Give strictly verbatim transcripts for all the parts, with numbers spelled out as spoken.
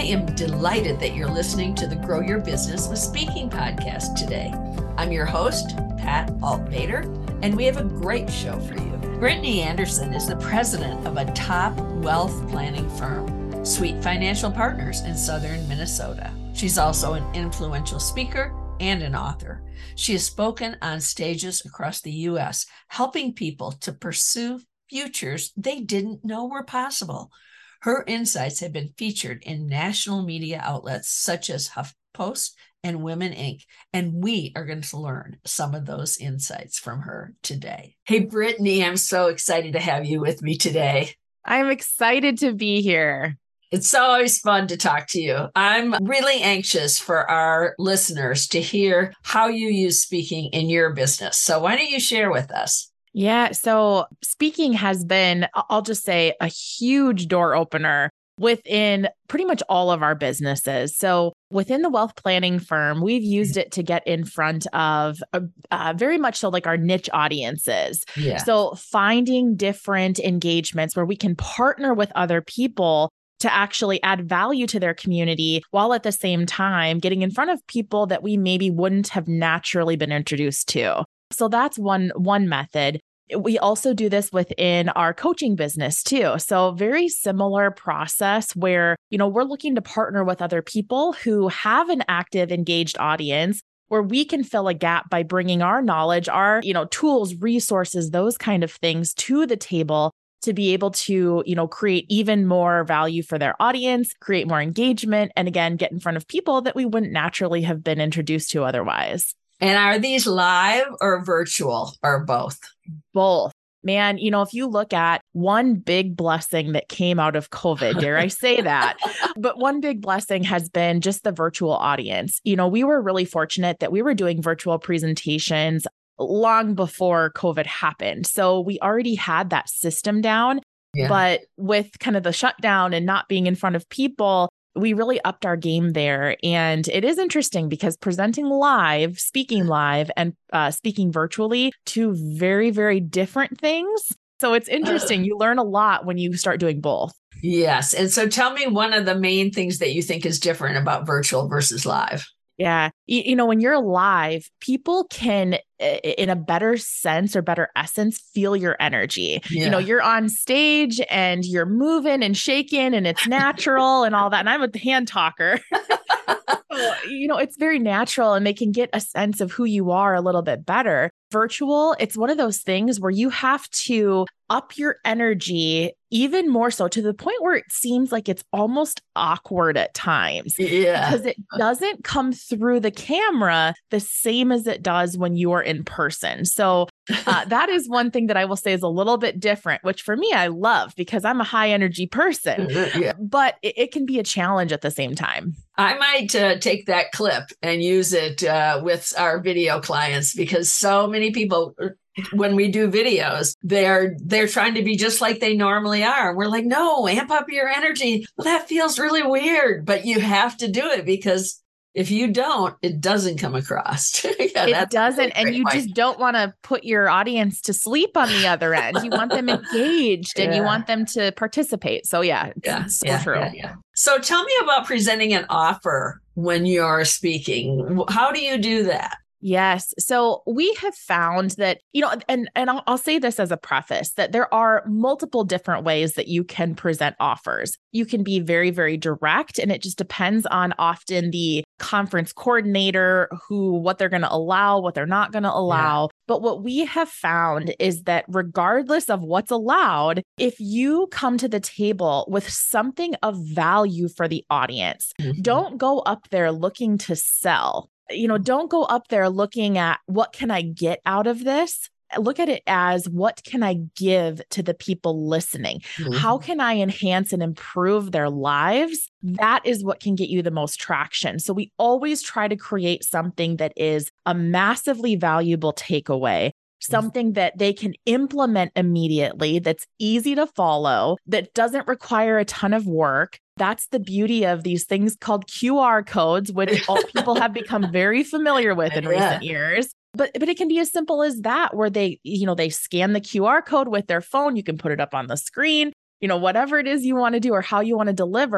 I am delighted that you're listening to the Grow Your Business with Speaking podcast today. I'm your host, Pat Altbader, and we have a great show for you. Brittany Anderson is the president of a top wealth planning firm, Sweet Financial Partners in southern Minnesota. She's also an influential speaker and an author. She has spoken on stages across the U S, helping people to pursue futures they didn't know were possible. Her insights have been featured in national media outlets such as HuffPost and Women Incorporated, and we are going to learn some of those insights from her today. Hey, Brittany, I'm so excited to have you with me today. I'm excited to be here. It's always fun to talk to you. I'm really anxious for our listeners to hear how you use speaking in your business. So why don't you share with us? Yeah. So speaking has been, I'll just say, a huge door opener within pretty much all of our businesses. So within the wealth planning firm, we've used it to get in front of uh, uh, very much so like our niche audiences. Yeah. So finding different engagements where we can partner with other people to actually add value to their community, while at the same time getting in front of people that we maybe wouldn't have naturally been introduced to. So that's one, one method. We also do this within our coaching business too. So very similar process where, you know, we're looking to partner with other people who have an active, engaged audience where we can fill a gap by bringing our knowledge, our, you know, tools, resources, those kind of things to the table to be able to, you know, create even more value for their audience, create more engagement, and again, get in front of people that we wouldn't naturally have been introduced to otherwise. And are these live or virtual or both? Both. Man, you know, if you look at one big blessing that came out of COVID, dare I say that, but one big blessing has been just the virtual audience. You know, we were really fortunate that we were doing virtual presentations long before COVID happened. So we already had that system down, yeah. But with kind of the shutdown and not being in front of people, we really upped our game there. And it is interesting because presenting live, speaking live, and uh, speaking virtually, two very, very different things. So it's interesting. You learn a lot when you start doing both. Yes. And so tell me one of the main things that you think is different about virtual versus live. Yeah. You, you know, when you're live, people can, in a better sense or better essence, feel your energy. Yeah. You know, you're on stage and you're moving and shaking and it's natural and all that. And I'm a hand talker. So, you know, it's very natural and they can get a sense of who you are a little bit better. Virtual, it's one of those things where you have to up your energy even more so to the point where it seems like it's almost awkward at times. Yeah. Because it doesn't come through the camera the same as it does when you are in person. So uh, that is one thing that I will say is a little bit different, which for me, I love because I'm a high energy person, yeah. But it, it can be a challenge at the same time. I might uh, take that clip and use it uh, with our video clients because so many people, when we do videos, they're they're trying to be just like they normally are. And we're like, no, amp up your energy. Well, that feels really weird, but you have to do it because if you don't, it doesn't come across. Yeah, it doesn't. And you point. Just don't want to put your audience to sleep on the other end. You want them engaged yeah. and you want them to participate. So yeah, it's yeah, so yeah, true. Yeah, yeah. So tell me about presenting an offer when you're speaking. How do you do that? Yes. So we have found that, you know, and, and I'll, I'll say this as a preface, that there are multiple different ways that you can present offers. You can be very, very direct, and it just depends on often the conference coordinator, who, what they're going to allow, what they're not going to allow. Yeah. But what we have found is that regardless of what's allowed, if you come to the table with something of value for the audience, mm-hmm. don't go up there looking to sell. You know, don't go up there looking at what can I get out of this? Look at it as what can I give to the people listening? Mm-hmm. How can I enhance and improve their lives? That is what can get you the most traction. So we always try to create something that is a massively valuable takeaway, something that they can implement immediately, that's easy to follow, that doesn't require a ton of work. That's the beauty of these things called Q R codes, which all people have become very familiar with in yeah. recent years. But but it can be as simple as that, where they, you know, they scan the Q R code with their phone. You can put it up on the screen, you know, whatever it is you want to do or how you want to deliver.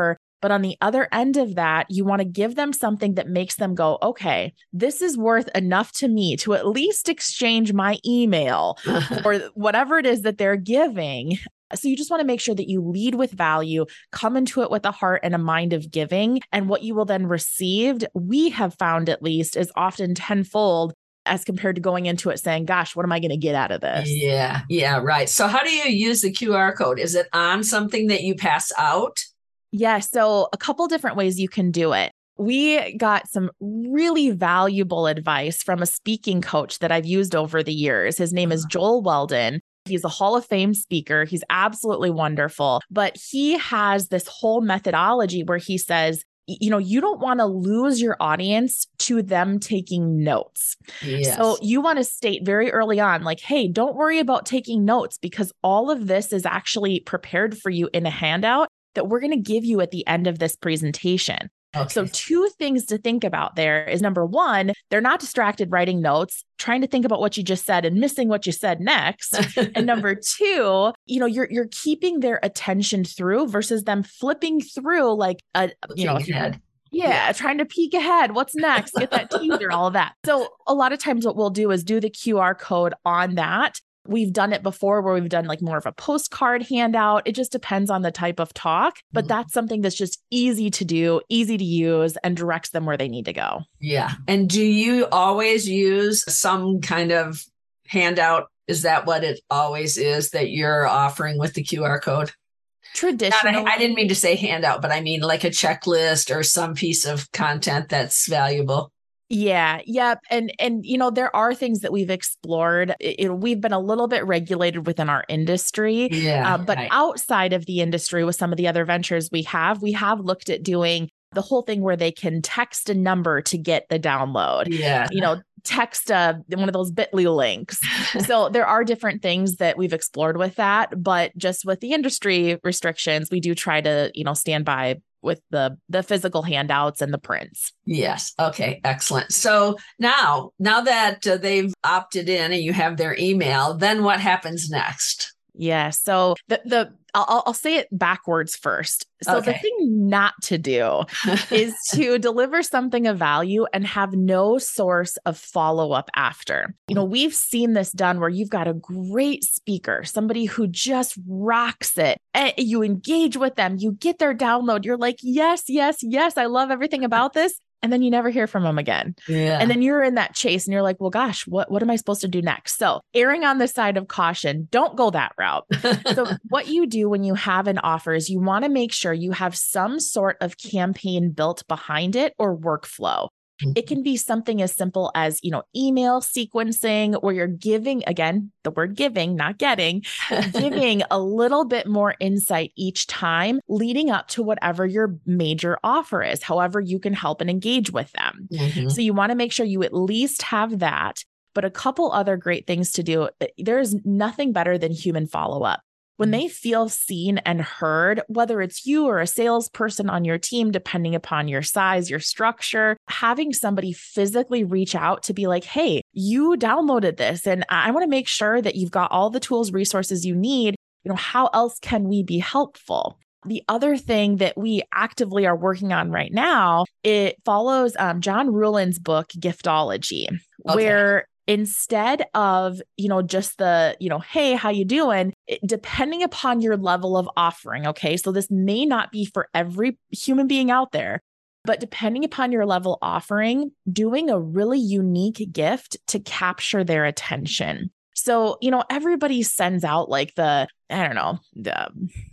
But on the other end of that, you want to give them something that makes them go, okay, this is worth enough to me to at least exchange my email or whatever it is that they're giving. So you just want to make sure that you lead with value, come into it with a heart and a mind of giving. And what you will then receive, we have found at least, is often tenfold as compared to going into it saying, gosh, what am I going to get out of this? Yeah, yeah, right. So how do you use the Q R code? Is it on something that you pass out? Yeah, so a couple different ways you can do it. We got some really valuable advice from a speaking coach that I've used over the years. His name is Joel Weldon. He's a Hall of Fame speaker. He's absolutely wonderful, but he has this whole methodology where he says, you know, you don't want to lose your audience to them taking notes. Yes. So you want to state very early on, like, hey, don't worry about taking notes because all of this is actually prepared for you in a handout that we're going to give you at the end of this presentation. Okay. So two things to think about there is number one, they're not distracted writing notes, trying to think about what you just said and missing what you said next. And number two, you know, you're you're keeping their attention through versus them flipping through like a, you know, ahead. Yeah, yeah, trying to peek ahead. What's next? Get that teaser, all of that. So a lot of times what we'll do is do the Q R code on that. We've done it before where we've done like more of a postcard handout. It just depends on the type of talk, but that's something that's just easy to do, easy to use, and directs them where they need to go. Yeah. And do you always use some kind of handout? Is that what it always is that you're offering with the Q R code? Traditionally, I didn't mean to say handout, but I mean like a checklist or some piece of content that's valuable. Yeah. Yep. And, and, you know, there are things that we've explored. It, it, we've been a little bit regulated within our industry, yeah, uh, but right. outside of the industry with some of the other ventures we have, we have looked at doing the whole thing where they can text a number to get the download. Yeah. You know, text uh, one of those bit dot l y links. So there are different things that we've explored with that, but just with the industry restrictions, we do try to, you know, stand by with the the physical handouts and the prints. Yes. Okay. Excellent. So now, now that uh, they've opted in and you have their email, then what happens next? Yeah. So the the I'll I'll say it backwards first. So Okay. the thing not to do is to deliver something of value and have no source of follow-up after. You know, we've seen this done where you've got a great speaker, somebody who just rocks it. And you engage with them, you get their download. You're like, yes, yes, yes. I love everything about this. And then you never hear from them again. Yeah. And then you're in that chase and you're like, well, gosh, what, what am I supposed to do next? So erring on the side of caution, don't go that route. So what you do when you have an offer is you want to make sure you have some sort of campaign built behind it or workflow. It can be something as simple as, you know, email sequencing where you're giving, again, the word giving, not getting, giving a little bit more insight each time leading up to whatever your major offer is, however you can help and engage with them. Mm-hmm. So you want to make sure you at least have that, but a couple other great things to do. There's nothing better than human follow-up. When they feel seen and heard, whether it's you or a salesperson on your team, depending upon your size, your structure, having somebody physically reach out to be like, hey, you downloaded this and I want to make sure that you've got all the tools, resources you need. You know, how else can we be helpful? The other thing that we actively are working on right now, it follows um, John Ruhlin's book, Giftology, okay. where instead of, you know, just the, you know, hey, how you doing? It, depending upon your level of offering. Okay. So this may not be for every human being out there, but depending upon your level offering, doing a really unique gift to capture their attention. So, you know, everybody sends out like the, I don't know, the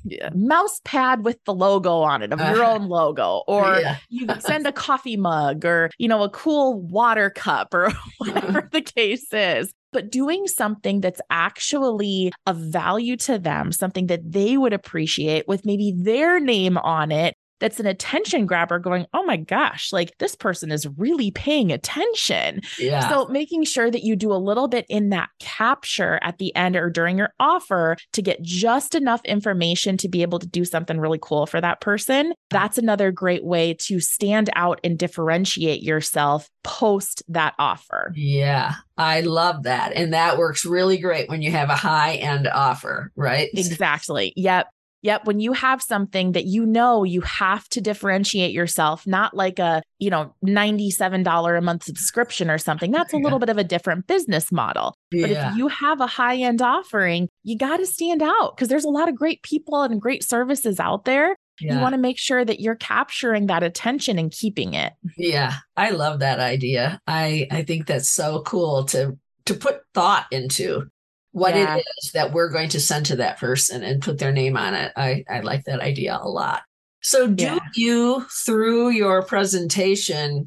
mouse pad with the logo on it of your own logo, or yeah. you send a coffee mug or, you know, a cool water cup or whatever the case is. But doing something that's actually of value to them, something that they would appreciate with maybe their name on it, that's an attention grabber going, oh my gosh, like this person is really paying attention. Yeah. So making sure that you do a little bit in that capture at the end or during your offer to get just enough information to be able to do something really cool for that person. That's another great way to stand out and differentiate yourself post that offer. Yeah, I love that. And that works really great when you have a high-end offer, right? Exactly. Yep. Yep. When you have something that you know you have to differentiate yourself, not like a, you know, ninety-seven dollars a month subscription or something. That's a Yeah. little bit of a different business model. Yeah. But if you have a high-end offering, you got to stand out because there's a lot of great people and great services out there. Yeah. You want to make sure that you're capturing that attention and keeping it. Yeah. I love that idea. I, I think that's so cool to, to put thought into what Yeah. it is that we're going to send to that person and put their name on it. I, I like that idea a lot. So do Yeah. you, through your presentation,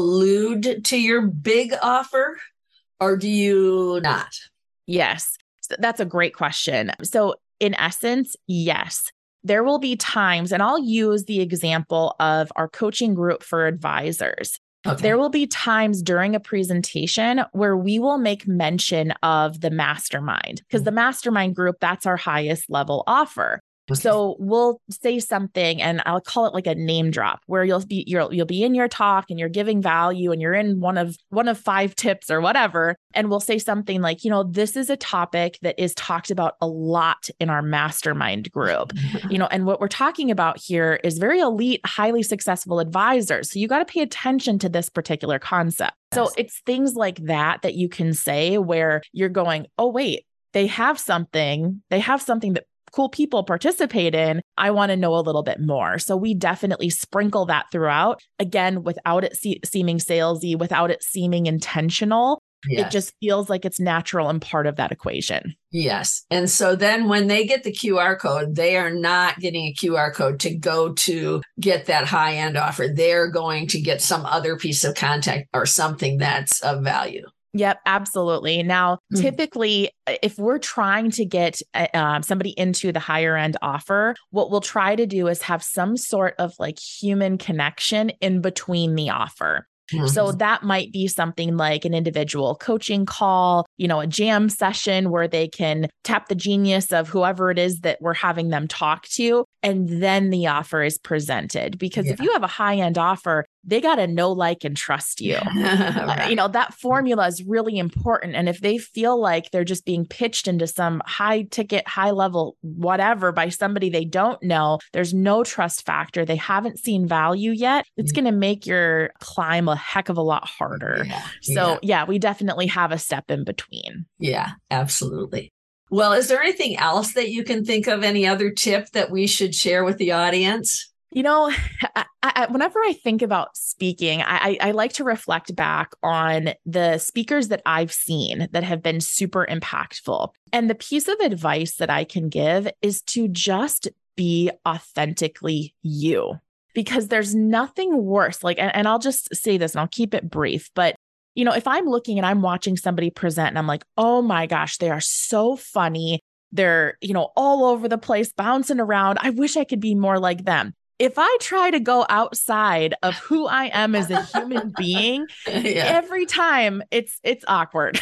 allude to your big offer or do you not? Yes, that's a great question. So in essence, yes. There will be times, and I'll use the example of our coaching group for advisors. Okay. There will be times during a presentation where we will make mention of the mastermind because the mastermind group, that's our highest level offer. Okay. So we'll say something and I'll call it like a name drop where you'll be, you'll, you'll be in your talk and you're giving value and you're in one of, one of five tips or whatever. And we'll say something like, you know, this is a topic that is talked about a lot in our mastermind group, you know, and what we're talking about here is very elite, highly successful advisors. So you got to pay attention to this particular concept. So it's things like that, that you can say where you're going, oh, wait, they have something, they have something that cool people participate in. I want to know a little bit more. So we definitely sprinkle that throughout. Again, without it se- seeming salesy, without it seeming intentional. Yes. It just feels like it's natural and part of that equation. Yes. And so then when they get the Q R code, they are not getting a Q R code to go to get that high-end offer. They're going to get some other piece of content or something that's of value. Yep, absolutely. Now, mm. typically, if we're trying to get uh, somebody into the higher end offer, what we'll try to do is have some sort of like human connection in between the offer. Mm-hmm. So that might be something like an individual coaching call, you know, a jam session where they can tap the genius of whoever it is that we're having them talk to. And then the offer is presented. Because yeah. if you have a high-end offer, they got to know, like, and trust you. Right. uh, you know, that formula is really important. And if they feel like they're just being pitched into some high ticket, high level, whatever by somebody they don't know, there's no trust factor. They haven't seen value yet. It's yeah. going to make your climb a heck of a lot harder. Yeah. So yeah. yeah, we definitely have a step in between. Yeah, absolutely. Well, is there anything else that you can think of, any other tip that we should share with the audience? You know, I, I, whenever I think about speaking, I, I like to reflect back on the speakers that I've seen that have been super impactful. And the piece of advice that I can give is to just be authentically you, because there's nothing worse. Like, and, and I'll just say this and I'll keep it brief, but you know, if I'm looking and I'm watching somebody present and I'm like, oh my gosh, they are so funny. They're, you know, all over the place, bouncing around. I wish I could be more like them. If I try to go outside of who I am as a human being, yeah. every time it's it's awkward.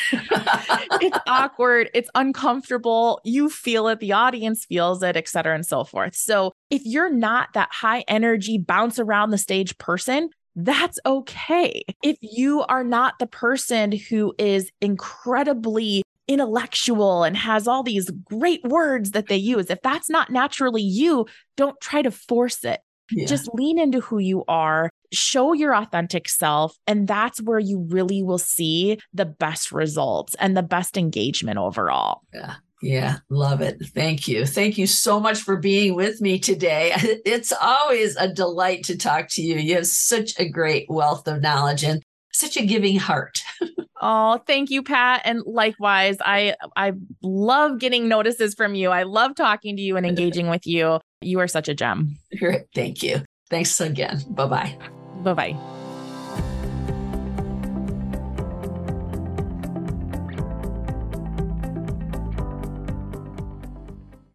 It's awkward. It's uncomfortable. You feel it. The audience feels it, et cetera, and so forth. So if you're not that high energy, bounce around the stage person, that's okay. If you are not the person who is incredibly intellectual and has all these great words that they use, if that's not naturally you, don't try to force it. Yeah. Just lean into who you are, show your authentic self, and that's where you really will see the best results and the best engagement overall. Yeah. Yeah, love it. Thank you. Thank you so much for being with me today. It's always a delight to talk to you. You have such a great wealth of knowledge and such a giving heart. Oh, thank you, Pat. And likewise, I I love getting notices from you. I love talking to you and engaging with you. You are such a gem. Thank you. Thanks again. Bye-bye. Bye-bye.